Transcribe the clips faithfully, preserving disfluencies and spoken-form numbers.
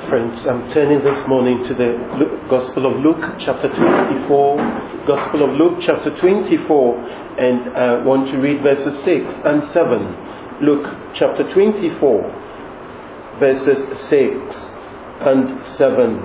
Friends, I'm turning this morning to the Gospel of Luke, chapter twenty-four. Gospel of Luke, chapter twenty-four, and I want to read verses six and seven. Luke, chapter twenty-four, verses six and seven.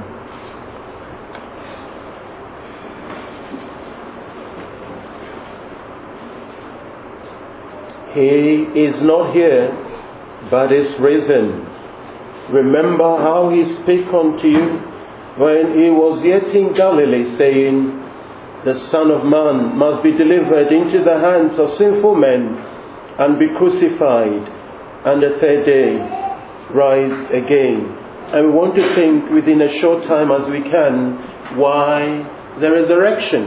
He is not here, but is risen. Remember how he spake unto you when he was yet in Galilee, saying, The Son of Man must be delivered into the hands of sinful men, and be crucified, and the third day rise again. And we want to think within a short time as we can, why the resurrection?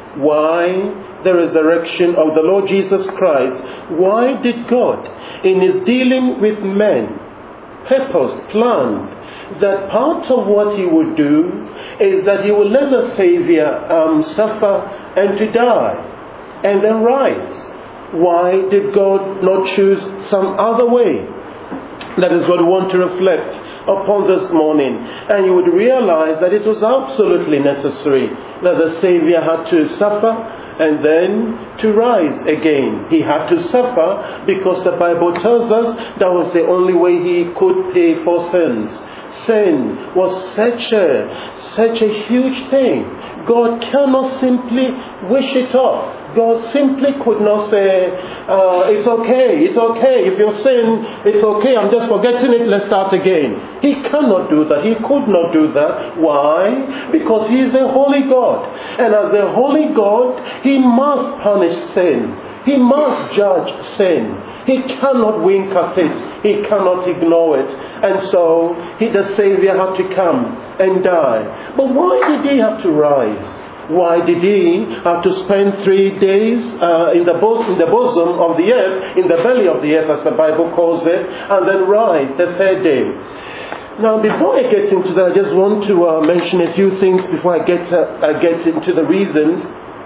Why the resurrection of the Lord Jesus Christ? Why did God, in his dealing with men, purposed, planned that part of what he would do is that he will let the Savior um, suffer and to die and then rise? Why did God not choose some other way? That is what we want to reflect upon this morning. And you would realize that it was absolutely necessary that the Savior had to suffer and then to rise again. He had to suffer because the Bible tells us that was the only way he could pay for sins. Sin was such a, such a huge thing. God cannot simply wish it off. God simply could not say, uh, it's okay, it's okay, if you sin, it's okay, I'm just forgetting it, let's start again. He cannot do that. He could not do that. Why? Because he is a holy God. And as a holy God, he must punish sin. He must judge sin. He cannot wink at it. He cannot ignore it. And so, he, the Savior had to come and die. But why did he have to rise? Why did he have to spend three days uh, in, the bo- in the bosom of the earth, in the belly of the earth, as the Bible calls it, and then rise the third day? Now, before I get into that, I just want to uh, mention a few things before I get uh, I get into the reasons.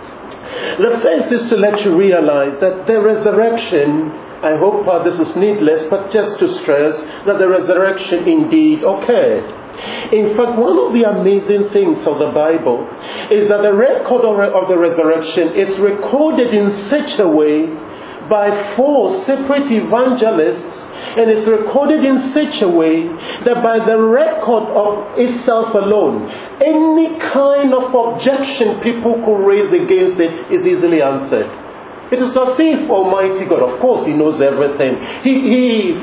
The first is to let you realize that the resurrection, I hope uh, this is needless, but just to stress that the resurrection indeed occurred. In fact, one of the amazing things of the Bible is that the record of, of the resurrection is recorded in such a way by four separate evangelists, and it's recorded in such a way that by the record of itself alone, any kind of objection people could raise against it is easily answered. It is as if Almighty God, of course He knows everything, He, he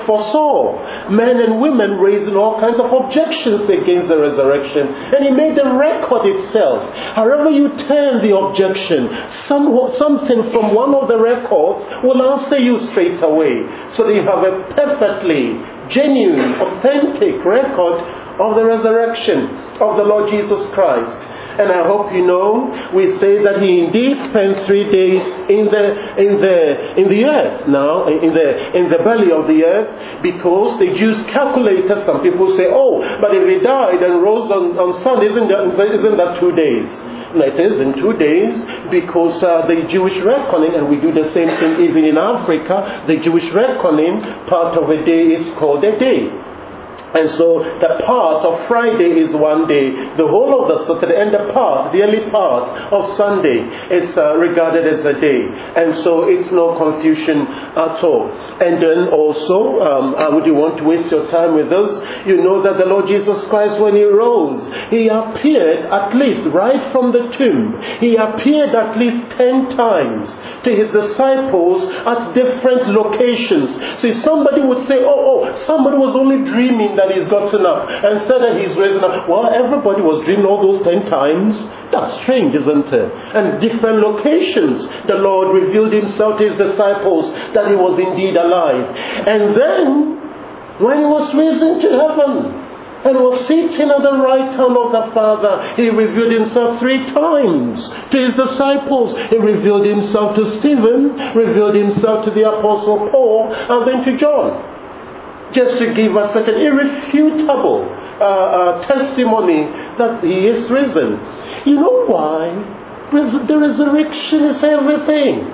foresaw men and women raising all kinds of objections against the resurrection. And He made the record itself. However you turn the objection, some, something from one of the records will answer you straight away. So that you have a perfectly genuine, authentic record of the resurrection of the Lord Jesus Christ. And I hope you know, we say that he indeed spent three days in the in the in the earth now, in the in the belly of the earth, because the Jews calculated. Some people say, oh, but if he died and rose on, on Sunday, isn't that, isn't that two days? No, it is in two days, because uh, the Jewish reckoning, and we do the same thing even in Africa, the Jewish reckoning, part of a day is called a day. And so the part of Friday is one day. The whole of the Saturday and the part, the early part of Sunday is uh, regarded as a day. And so it's no confusion at all. And then also, um, uh, would you want to waste your time with us? You know that the Lord Jesus Christ, when He rose, He appeared at least right from the tomb. He appeared at least ten times to His disciples at different locations. So if somebody would say, oh, oh, somebody was only dreaming that he's gotten up and said that he's risen up. Well, everybody was dreaming all those ten times. That's strange, isn't it? And different locations, the Lord revealed Himself to His disciples that He was indeed alive. And then, when He was risen to heaven and was sitting at the right hand of the Father, He revealed Himself three times to His disciples. He revealed Himself to Stephen, revealed Himself to the Apostle Paul, and then to John. Just to give us such an irrefutable uh, uh, testimony that He is risen. You know why? The resurrection is everything.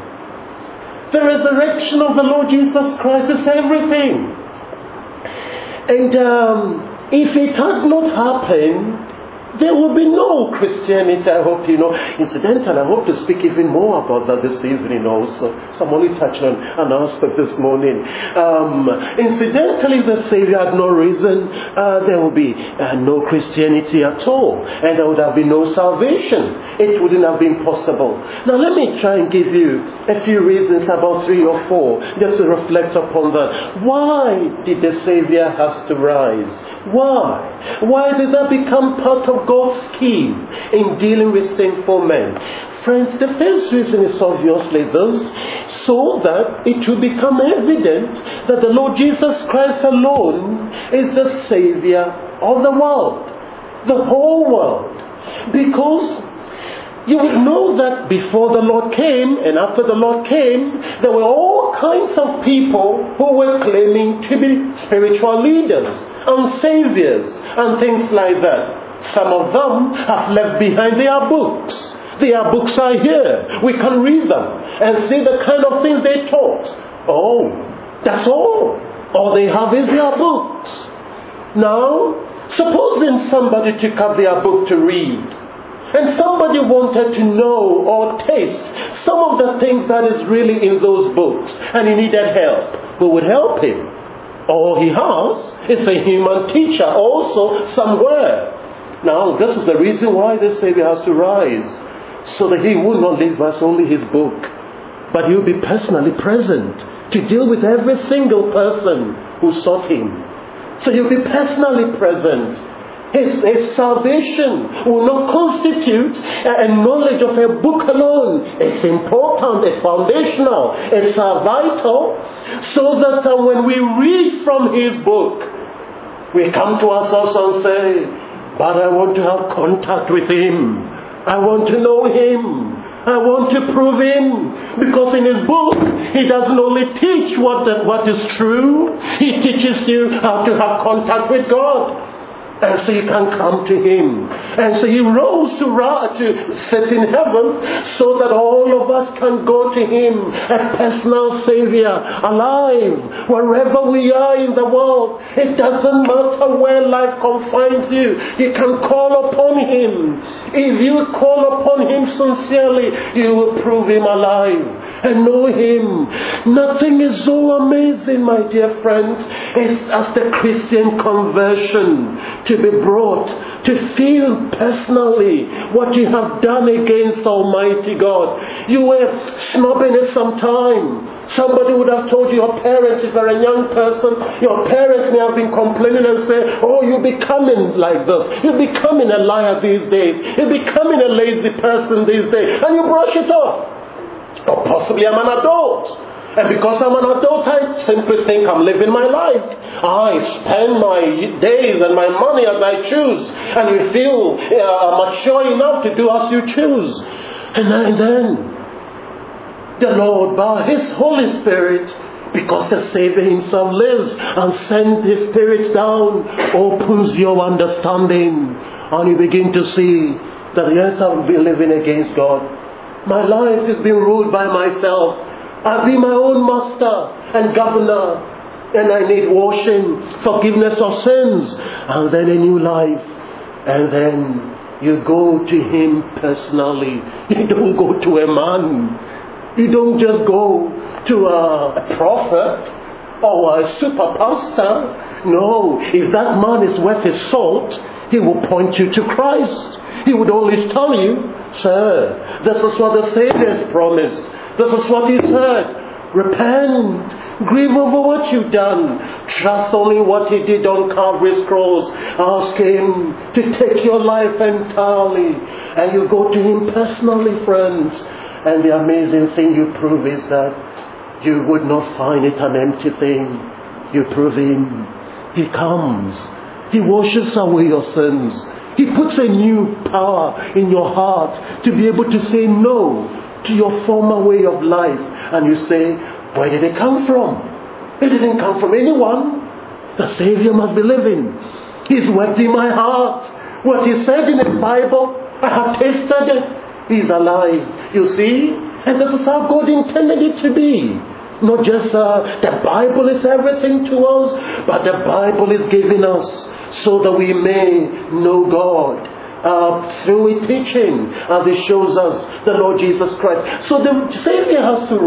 The resurrection of the Lord Jesus Christ is everything. And um, If it had not happened, there will be no Christianity. I hope you know. Incidentally, I hope to speak even more about that this evening also. So I'm only touching on an aspect this morning. Um, incidentally, if the Savior had no reason, uh, there will be uh, no Christianity at all. And there would have been no salvation. It wouldn't have been possible. Now let me try and give you a few reasons, about three or four, just to reflect upon that. Why did the Savior have to rise? Why? Why did that become part of God's scheme in dealing with sinful men? Friends, the first reason is obviously this, so that it will become evident that the Lord Jesus Christ alone is the Savior of the world, the whole world. Because you would know that before the Lord came and after the Lord came, there were all kinds of people who were claiming to be spiritual leaders and saviors and things like that. Some of them have left behind their books. Their books are here. We can read them and see the kind of things they taught. Oh, that's all. All they have is their books. Now, supposing somebody took up their book to read, and somebody wanted to know or taste some of the things that is really in those books, and he needed help, who would help him? All he has is a human teacher also somewhere. Now, this is the reason why the Savior has to rise, so that he would not leave us only his book, but he will be personally present to deal with every single person who sought him. So he will be personally present. His, his salvation will not constitute a, a knowledge of a book alone. It's important, it's foundational, it's uh, vital, so that uh, when we read from his book, we come to ourselves and say, but I want to have contact with him. I want to know him. I want to prove him. Because in his book, he doesn't only teach what, the, what is true, he teaches you how to have contact with God. And so you can come to him. And so he rose to, to sit in heaven so that all of us can go to him, a personal Savior, alive, wherever we are in the world. It doesn't matter where life confines you. You can call upon him. If you call upon him sincerely, you will prove him alive and know him. Nothing is so amazing, my dear friends, as the Christian conversion. To be brought to feel personally what you have done against Almighty God. You were snubbing it sometime. Somebody would have told you, your parents, if you're a young person, your parents may have been complaining and say, oh, you're becoming like this. You're becoming a liar these days. You're becoming a lazy person these days. And you brush it off. Or possibly I'm an adult. And because I'm an adult, I simply think I'm living my life. I spend my days and my money as I choose. And you feel uh, mature enough to do as you choose. And then the Lord, by his Holy Spirit, because the Savior himself lives and sends his Spirit down, opens your understanding. And you begin to see that yes, I've been living against God. My life is being ruled by myself. I'll be my own master and governor, and I need washing, forgiveness of sins, and then a new life. And then you go to him personally. You don't go to a man. You don't just go to a, a prophet or a super pastor. No, if that man is worth his salt, he will point you to Christ. He would always tell you, sir, this is what the Savior has promised. This is what he said. Repent. Grieve over what you've done. Trust only what he did on Calvary's cross. Ask him to take your life entirely. And you go to him personally, friends. And the amazing thing you prove is that you would not find it an empty thing. You prove him. He comes. He washes away your sins. He puts a new power in your heart to be able to say no to your former way of life. And you say, where did it come from? It didn't come from anyone. The Savior must be living. He's worked in my heart. What he said in the Bible, I have tasted it. He's alive. You see? And this is how God intended it to be. Not just uh, the Bible is everything to us, but the Bible is given us so that we may know God uh, through a teaching, as it shows us the Lord Jesus Christ. So the Savior has to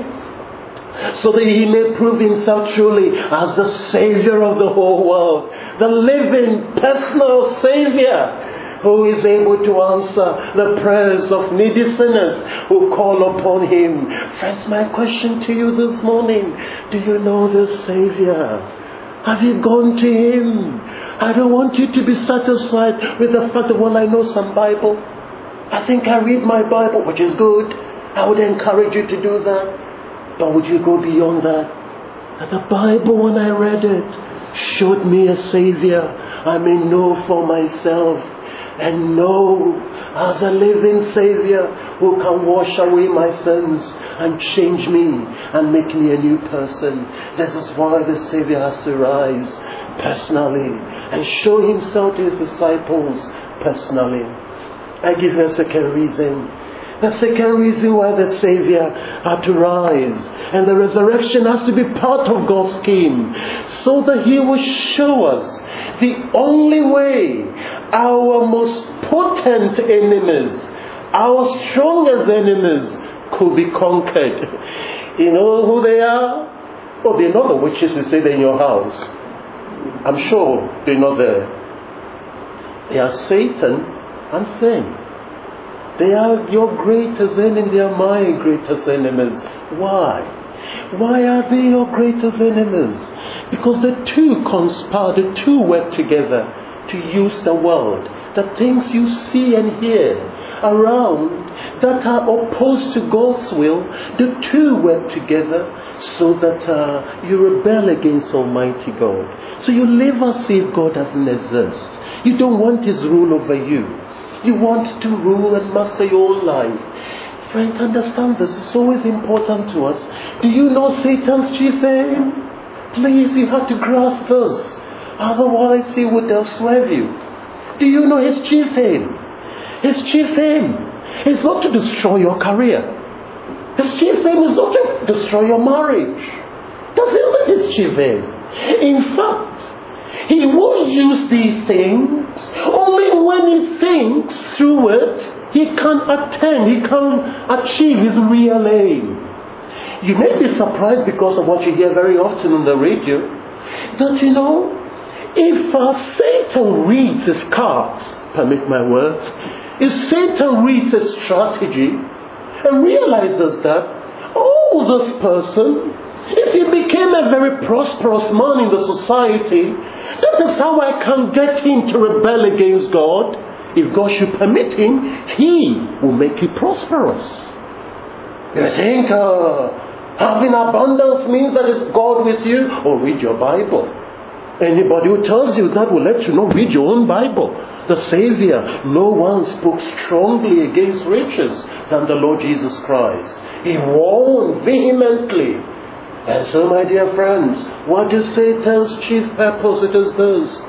rise so that He may prove Himself truly as the Savior of the whole world, the living personal Savior, who is able to answer the prayers of needy sinners who call upon Him. Friends, my question to you this morning, do you know the Savior? Have you gone to Him? I don't want you to be satisfied with the fact that, well, I know some Bible. I think I read my Bible, which is good. I would encourage you to do that. But would you go beyond that? And the Bible, when I read it, showed me a Savior I may know for myself, and know as a living Savior who can wash away my sins and change me and make me a new person. This is why the Savior has to rise personally and show Himself to His disciples personally. I give you a second reason. The second reason why the Savior had to rise and the resurrection has to be part of God's scheme, so that He will show us the only way our most potent enemies, our strongest enemies, could be conquered. You know who they are? Oh, they're not the witches who stayed in your house. I'm sure they're not there. They are Satan and sin. They are your greatest enemy. They are my greatest enemies. Why? Why are they your greatest enemies? Because the two conspire, the two work together to use the world, the things you see and hear around that are opposed to God's will. The two work together so that uh, you rebel against Almighty God. So you live as if God doesn't exist. You don't want His rule over you. You want to rule and master your own life. Friend, understand this. It's always important to us. Do you know Satan's chief aim? Please, you have to grasp this. Otherwise, he would swerve you. Do you know his chief aim? His chief aim is not to destroy your career. His chief aim is not to destroy your marriage. That's not his chief aim. In fact, he will use these things only when he thinks through it he can attain, he can achieve his real aim. You may be surprised because of what you hear very often on the radio, that you know, if uh, Satan reads his cards, permit my words, if Satan reads his strategy and realizes that, oh, this person, if he became a very prosperous man in the society, that is how I can get him to rebel against God. If God should permit him, He will make you prosperous. You think uh, having abundance means that it's God with you? Or read your Bible. Anybody who tells you that will let you know, read your own Bible. The Savior, no one spoke strongly against riches than the Lord Jesus Christ. He warned vehemently. And so, my dear friends, what is Satan's chief purpose? It is this.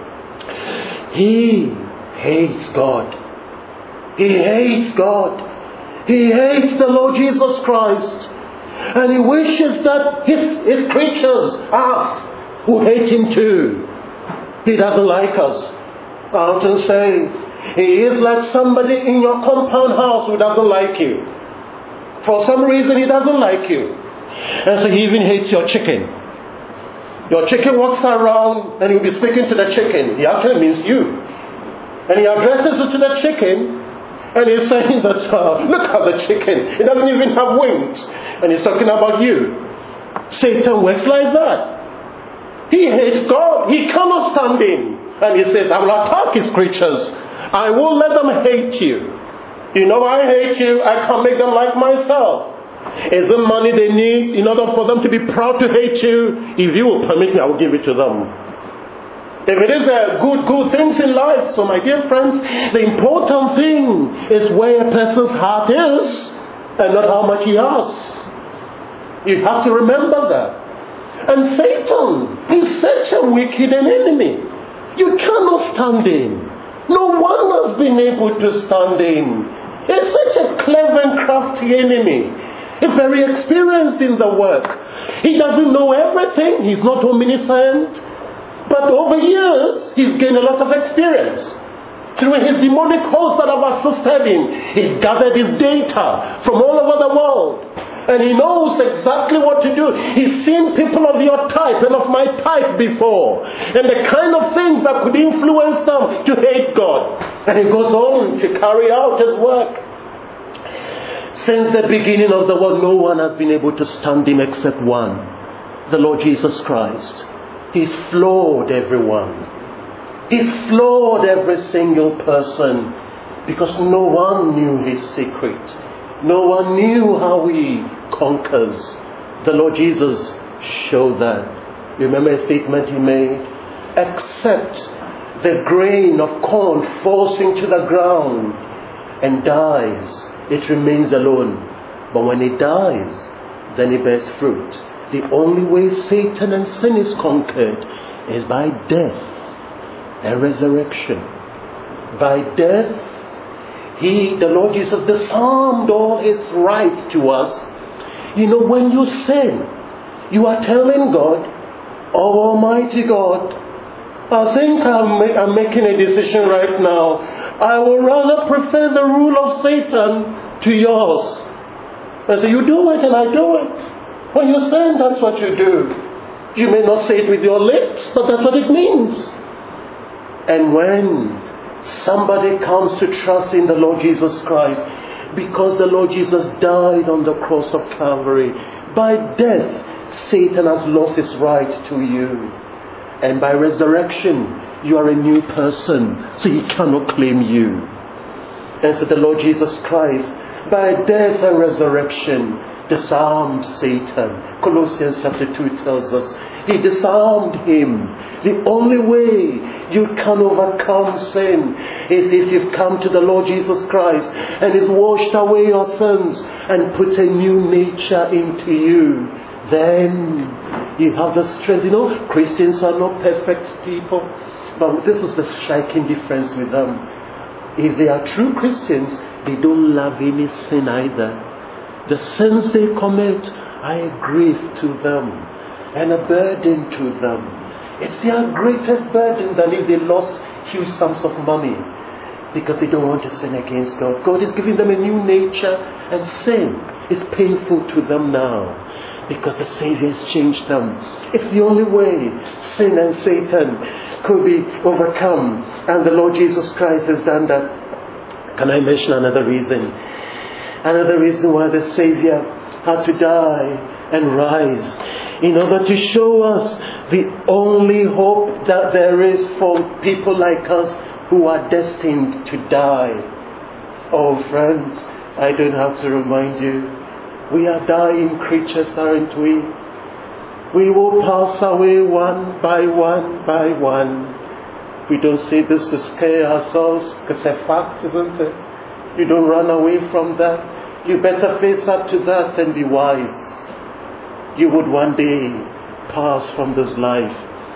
He hates God. He hates God. He hates the Lord Jesus Christ. And he wishes that his, his creatures, us, who hate him too. He doesn't like us. I often say, he is like somebody in your compound house who doesn't like you. For some reason, he doesn't like you. And so he even hates your chicken. Your chicken walks around and he'll be speaking to the chicken. He actually means you. And he addresses it to the chicken and he's saying that, uh, look at the chicken. It doesn't even have wings. And he's talking about you. Satan works like that. He hates God. He cannot stand him. And he says, I will attack his creatures. I won't let them hate you. You know I hate you. I can't make them like myself. Is the money they need in order for them to be proud to hate you? If you will permit me, I will give it to them. If it is a good, good things in life. So my dear friends, the important thing is where a person's heart is and not how much he has. You have to remember that. And Satan is such a wicked enemy. You cannot stand him. No one has been able to stand him. He's such a clever and crafty enemy. He's very experienced in the work. He doesn't know everything. He's not omniscient. But over years, he's gained a lot of experience. Through his demonic hosts that have assisted him, he's gathered his data from all over the world. And he knows exactly what to do. He's seen people of your type and of my type before. And the kind of things that could influence them to hate God. And he goes on to carry out his work. Since the beginning of the world, no one has been able to stand him except one. The Lord Jesus Christ. He's flawed everyone. He's flawed every single person. Because no one knew his secret. No one knew how he conquers. The Lord Jesus showed that. Remember a statement he made? Except the grain of corn falls into the ground and dies, it remains alone. But when it dies, then it bears fruit. The only way Satan and sin is conquered is by death and resurrection. By death, He, the Lord Jesus, disarmed all his right to us. You know, when you sin, you are telling God, oh Almighty God, I think I'm, ma- I'm making a decision right now. I will rather prefer the rule of Satan to yours. I say, you do it and I do it. When you sin, that's what you do. You may not say it with your lips, but that's what it means. And when somebody comes to trust in the Lord Jesus Christ, because the Lord Jesus died on the cross of Calvary, by death, Satan has lost his right to you. And by resurrection, you are a new person, so he cannot claim you. And so the Lord Jesus Christ, by death and resurrection, disarmed Satan. Colossians chapter two tells us, he disarmed him. The only way you can overcome sin is if you've come to the Lord Jesus Christ and He's washed away your sins and put a new nature into you. Then you have the strength. You know, Christians are not perfect people, but this is the striking difference with them. If they are true Christians, they don't love any sin either. The sins they commit are a grief to them and a burden to them. It's their greatest burden than if they lost huge sums of money, because they don't want to sin against God. God is giving them a new nature, and sin is painful to them now because the Savior has changed them. It's the only way sin and Satan could be overcome, and the Lord Jesus Christ has done that. Can I mention another reason? Another reason why the Savior had to die and rise, in order to show us the only hope that there is for people like us who are destined to die. Oh friends, I don't have to remind you, we are dying creatures, aren't we? We will pass away one by one by one. We don't say this to scare ourselves, it's a fact, isn't it? You don't run away from that. You better face up to that and be wise. You would one day pass from this life.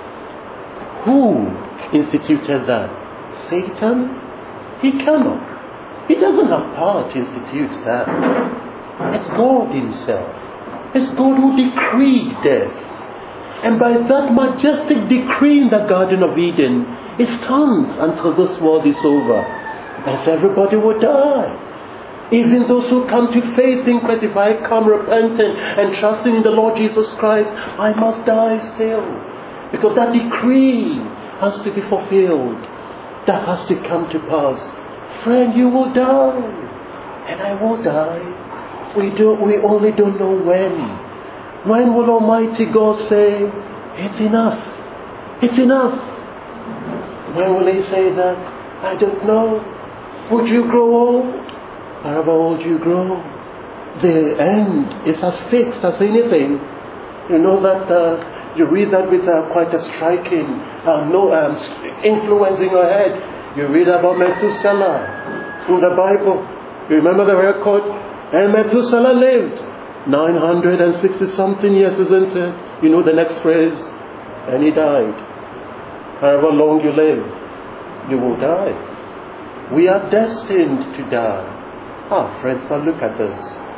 Who instituted that? Satan? He cannot. He doesn't have power to institute that. It's God Himself. It's God who decreed death. And by that majestic decree in the Garden of Eden, it stands until this world is over. As everybody will die. Even those who come to faith in Christ, if I come repenting and trusting in the Lord Jesus Christ, I must die still. Because that decree has to be fulfilled. That has to come to pass. Friend, you will die. And I will die. We don't, we only don't know when. When will Almighty God say, it's enough. It's enough. When will He say that? I don't know. Would you grow old? However old you grow, the end is as fixed as anything. You know that uh, you read that with uh, quite a striking uh, no, um, influence in your head. You read about Methuselah in the Bible. You remember the record? And Methuselah lived nine hundred sixty something years, isn't it? You know the next phrase? And he died. However long you live, you will die. We are destined to die. Ah, friends, now look at this.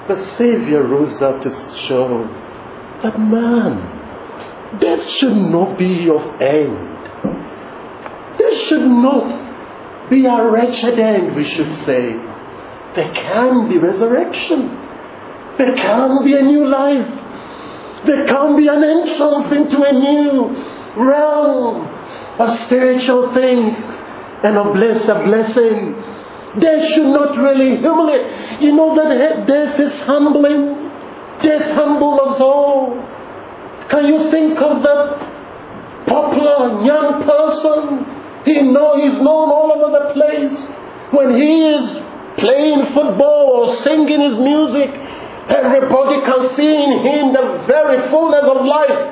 the Savior rose up to show that, man, death should not be your end. This should not be a wretched end, we should say. There can be resurrection. There can be a new life. There can be an entrance into a new realm of spiritual things and a bless a blessing. Death should not really humiliate. You know that death is humbling. Death humbles us all. Can you think of that popular young person? He know he's known all over the place. When he is playing football or singing his music, everybody can see in him the very fullness of life.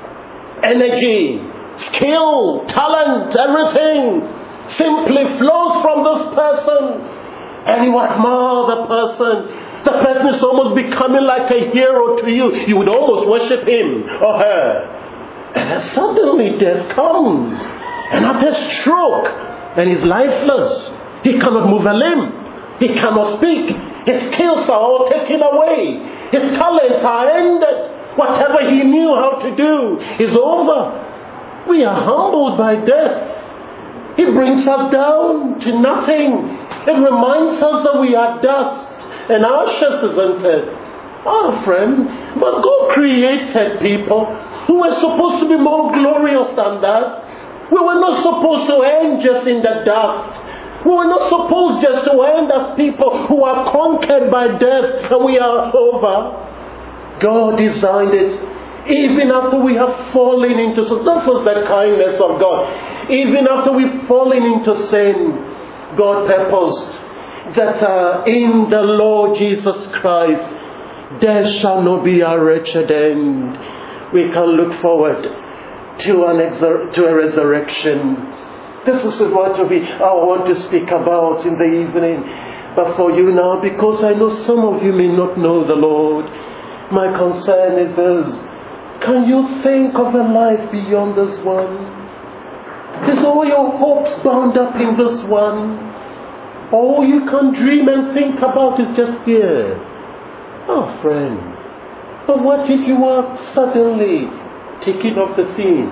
Energy, skill, talent, everything simply flows from this person. And you admire the person. The person is almost becoming like a hero to you. You would almost worship him or her. And then suddenly death comes. And after a stroke, and he's lifeless. He cannot move a limb. He cannot speak. His skills are all taken away. His talents are ended. Whatever he knew how to do is over. We are humbled by death. It brings us down to nothing. It reminds us that we are dust and ashes, isn't it? Oh, friend, but God created people who were supposed to be more glorious than that. We were not supposed to end just in the dust. We were not supposed just to end as people who are conquered by death and we are over. God designed it even after we have fallen into sin. This was the kindness of God. Even after we've fallen into sin, God purposed that uh, in the Lord Jesus Christ, death shall not be our wretched end. We can look forward to an exor- to a resurrection. This is what we, I want to speak about in the evening. But for you now, because I know some of you may not know the Lord, my concern is this. Can you think of a life beyond this one? Is all your hopes bound up in this one? All you can dream and think about is just here. Oh, friend. But what if you are suddenly taken off the scene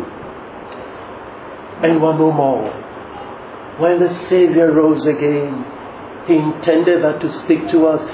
and you are no more? When the Savior rose again, He intended that to speak to us.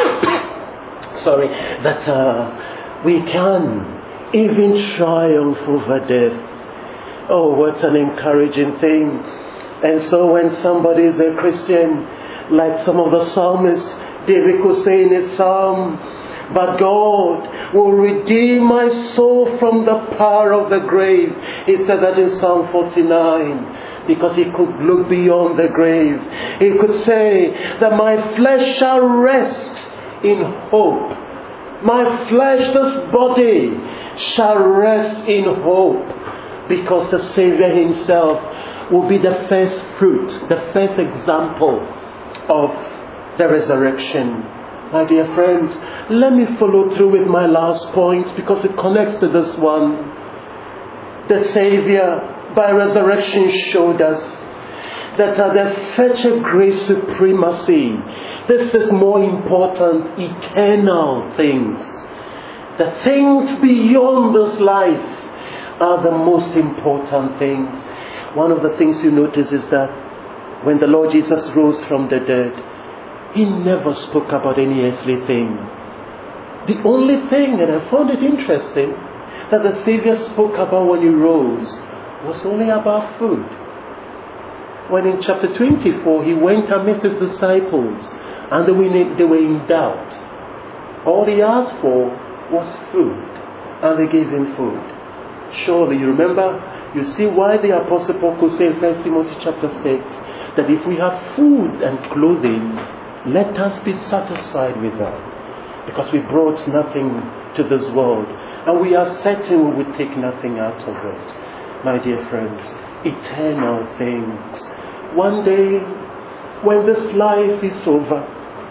Sorry, that uh, we can even triumph over death. Oh, what an encouraging thing. And so when somebody is a Christian, like some of the psalmists, David could say in his psalm, but God will redeem my soul from the power of the grave. He said that in Psalm forty-nine, because he could look beyond the grave. He could say that my flesh shall rest in hope. My flesh, this body, shall rest in hope, because the Savior himself will be the first fruit, the first example of the resurrection. My dear friends, let me follow through with my last point because it connects to this one. The Savior, by resurrection, showed us that uh, there's such a great supremacy. This is more important, eternal things. The things beyond this life are the most important things. One of the things you notice is that when the Lord Jesus rose from the dead, He never spoke about any earthly thing. The only thing, and I found it interesting, that the Savior spoke about when He rose was only about food. When in chapter twenty-four, He went amidst His disciples and they were in, they were in doubt. All He asked for was food, and they gave Him food. Surely, you remember, you see why the Apostle Paul could say in First Timothy chapter six, that if we have food and clothing, let us be satisfied with that. Because we brought nothing to this world, and we are certain we would take nothing out of it. My dear friends, eternal things. One day, when this life is over,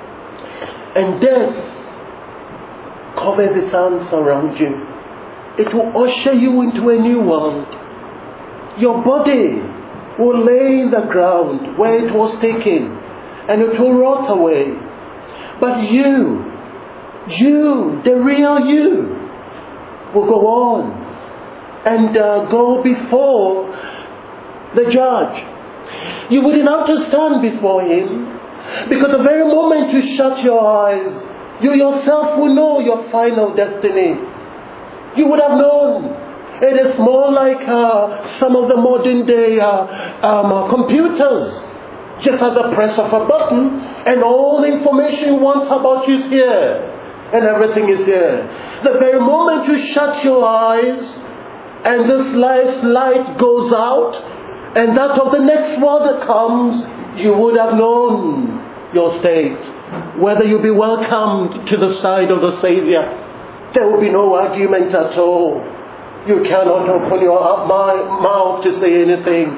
and death covers its arms around you, it will usher you into a new world. Your body will lay in the ground where it was taken, and it will rot away. But you, you, the real you, will go on and uh, go before the judge. You wouldn't have to stand before him, because the very moment you shut your eyes, you yourself will know your final destiny. You would have known. It is more like uh, some of the modern day uh, um, uh, computers. Just at the press of a button, and all the information you want about you is here. And everything is here. The very moment you shut your eyes, and this life's light goes out, and that of the next world that comes, you would have known your state. Whether you be welcomed to the side of the Savior. There will be no argument at all. You cannot open your mouth to say anything.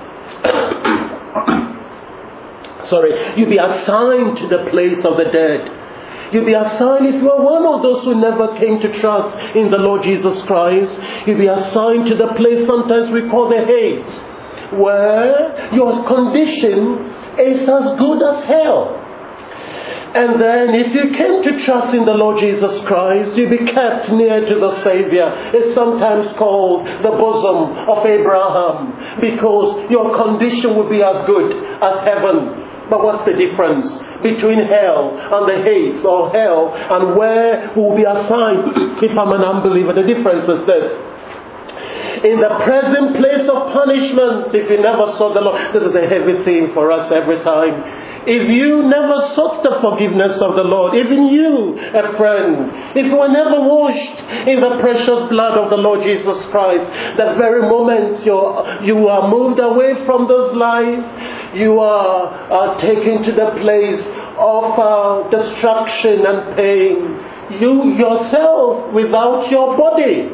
Sorry, you'll be assigned to the place of the dead. You'll be assigned, if you are one of those who never came to trust in the Lord Jesus Christ, you'll be assigned to the place sometimes we call the Hades, where your condition is as good as hell. And then if you came to trust in the Lord Jesus Christ, you'll be kept near to the Savior. It's sometimes called the bosom of Abraham, because your condition will be as good as heaven. But what's the difference between hell and the Hades, or hell and where we will be assigned if I'm an unbeliever? The difference is this. In the present place of punishment, if you never sought the Lord, this is a heavy thing for us every time. If you never sought the forgiveness of the Lord, even you, a friend, if you were never washed in the precious blood of the Lord Jesus Christ, the very moment you're, you are moved away from this life, you are uh, taken to the place of uh, destruction and pain. You yourself without your body.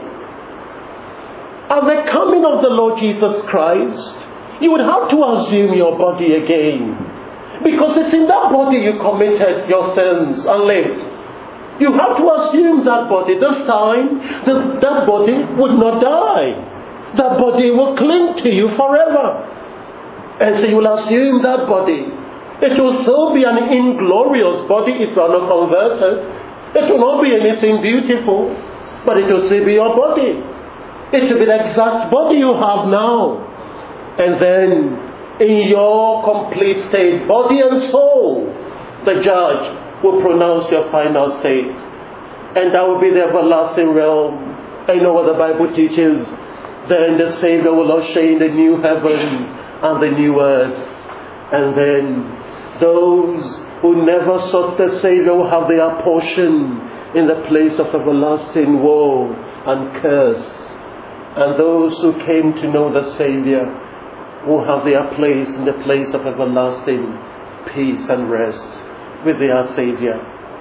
At the coming of the Lord Jesus Christ, you would have to assume your body again. Because it's in that body you committed your sins and lived. You have to assume that body. This time, this, that body would not die. That body will cling to you forever. And so you will assume that body. It will still be an inglorious body if you are not converted. It will not be anything beautiful, but it will still be your body. It will be the exact body you have now. And then, in your complete state, body and soul, the judge will pronounce your final state. And that will be the everlasting realm. I know what the Bible teaches. Then the Savior will usher in the new heaven and the new earth. And then those who never sought the Savior will have their portion in the place of everlasting woe and curse. And those who came to know the Savior will have their place in the place of everlasting peace and rest with their Savior.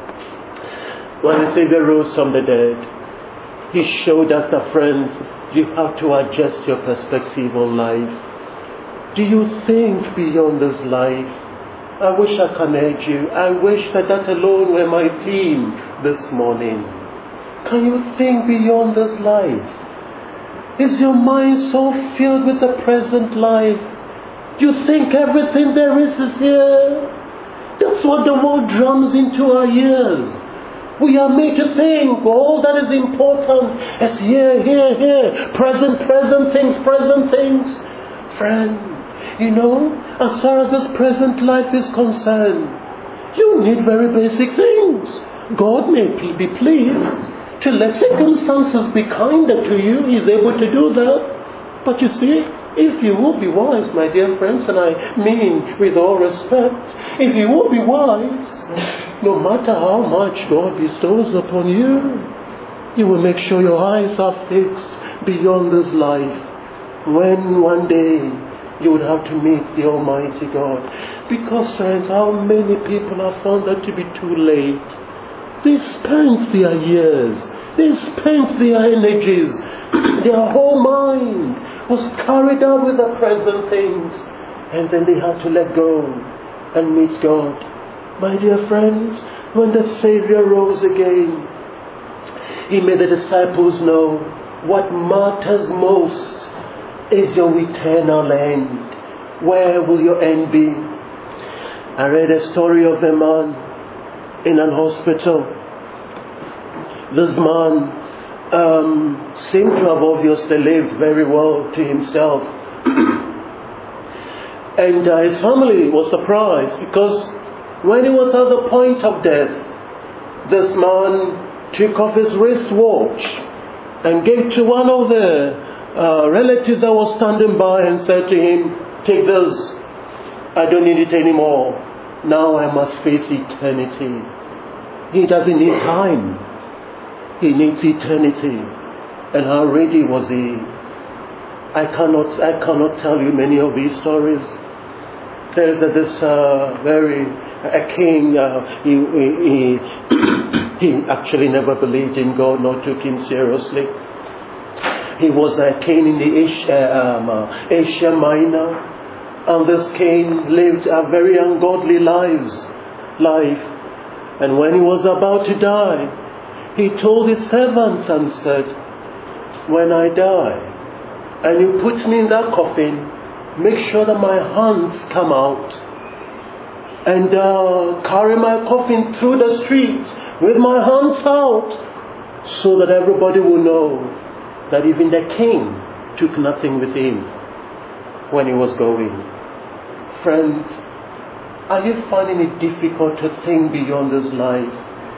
When the Savior rose from the dead, He showed us that, friends, you have to adjust your perspective on life. Do you think beyond this life? I wish I can urge you. I wish that that alone were my theme this morning. Can you think beyond this life? Is your mind so filled with the present life? Do you think everything there is is here? That's what the world drums into our ears. We are made to think all that is important is here, here, here. Present, present things, present things. Friend, you know, as far as this present life is concerned, you need very basic things. God may be pleased to let circumstances be kinder to you. He's able to do that. But you see, if you will be wise, my dear friends, and I mean with all respect, if you will be wise, no matter how much God bestows upon you, you will make sure your eyes are fixed beyond this life, when one day you would have to meet the Almighty God. Because, friends, how many people have found that to be too late? They spent their years, they spent their energies, their whole mind was carried out with the present things, and then they had to let go and meet God. My dear friends, when the Savior rose again, He made the disciples know what matters most is your eternal end. Where will your end be? I read a story of a man in an hospital, This man um, seemed to have obviously lived very well to himself. And uh, his family was surprised because when he was at the point of death, this man took off his wristwatch and gave to one of the uh, relatives that was standing by and said to him, "Take this, I don't need it anymore. Now I must face eternity." He doesn't need time. He needs eternity. And how ready was he? I cannot, I cannot tell you many of these stories. There is a, this uh, very, a king, uh, he, he, he actually never believed in God, nor took him seriously. He was a king in the Asia, um, uh, Asia Minor. And this king lived a very ungodly lives, life. And when he was about to die, he told his servants and said, "When I die, and you put me in that coffin, make sure that my hands come out and uh, carry my coffin through the street with my hands out, so that everybody will know that even the king took nothing with him when he was going." Friends, are you finding it difficult to think beyond this life?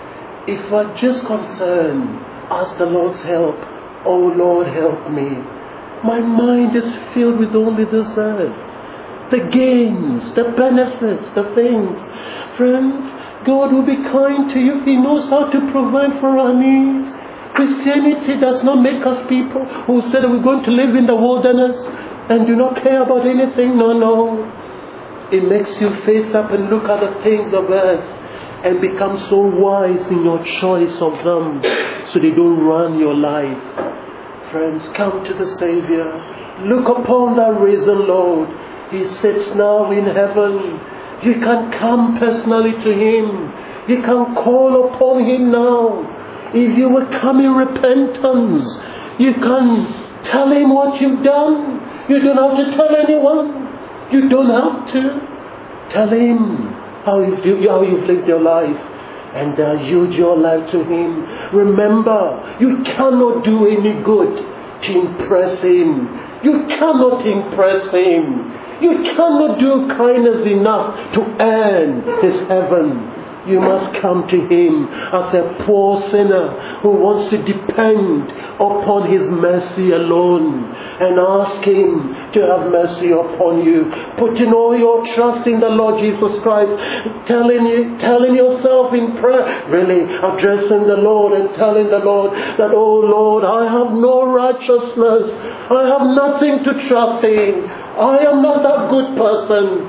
If you are just concerned, ask the Lord's help. "Oh Lord, help me. My mind is filled with only this earth. The gains, the benefits, the things." Friends, God will be kind to you. He knows how to provide for our needs. Christianity does not make us people who say that we're going to live in the wilderness and do not care about anything. No, no. It makes you face up and look at the things of earth and become so wise in your choice of them, so they don't run your life. Friends, come to the Savior. Look upon that risen Lord. He sits now in heaven. You can come personally to Him. You can call upon Him now. If you will come in repentance, you can tell Him what you've done. You don't have to tell anyone. You don't have to. Tell Him how you've, how you've lived your life, and uh, yield your life to Him. Remember, you cannot do any good to impress Him. You cannot impress Him. You cannot do kindness enough to earn His heaven. You must come to Him as a poor sinner who wants to depend upon His mercy alone, and ask Him to have mercy upon you. Putting all your trust in the Lord Jesus Christ, telling you, telling yourself in prayer, really addressing the Lord and telling the Lord that, "Oh Lord, I have no righteousness. I have nothing to trust in. I am not that good person.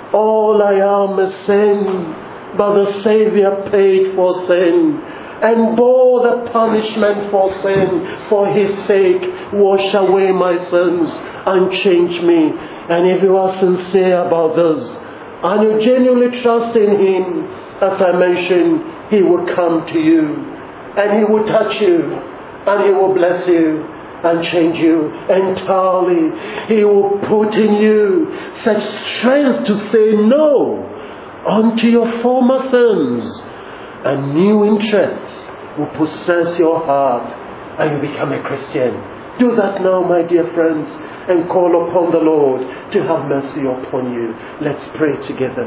All I am is sin. But the Savior paid for sin and bore the punishment for sin. For His sake, wash away my sins and change me." And if you are sincere about this, and you genuinely trust in Him, as I mentioned, He will come to you, and He will touch you, and He will bless you and change you entirely. He will put in you such strength to say no unto your former sins, and new interests will possess your heart, and you become a Christian. Do that now, my dear friends, and call upon the Lord to have mercy upon you. Let's pray together.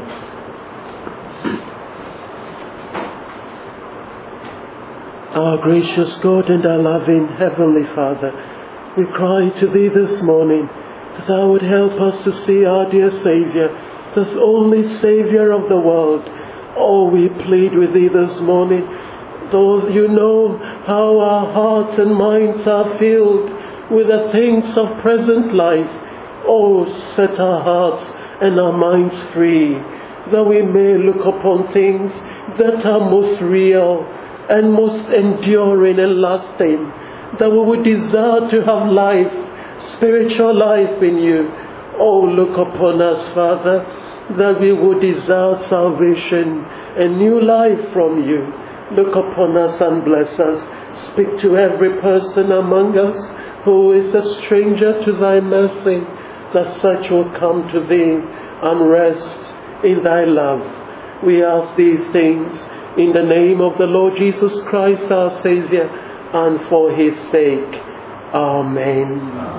Our gracious God and our loving Heavenly Father, we cry to Thee this morning that Thou would help us to see our dear Saviour, this only Saviour of the world. Oh, we plead with Thee this morning, though You know how our hearts and minds are filled with the things of present life. Oh, set our hearts and our minds free, that we may look upon things that are most real and most enduring and lasting, that we would desire to have life, spiritual life in You. Oh, look upon us, Father, that we would desire salvation and new life from You. Look upon us and bless us. Speak to every person among us who is a stranger to Thy mercy, that such will come to Thee and rest in Thy love. We ask these things in the name of the Lord Jesus Christ, our Savior, and for his sake. Amen.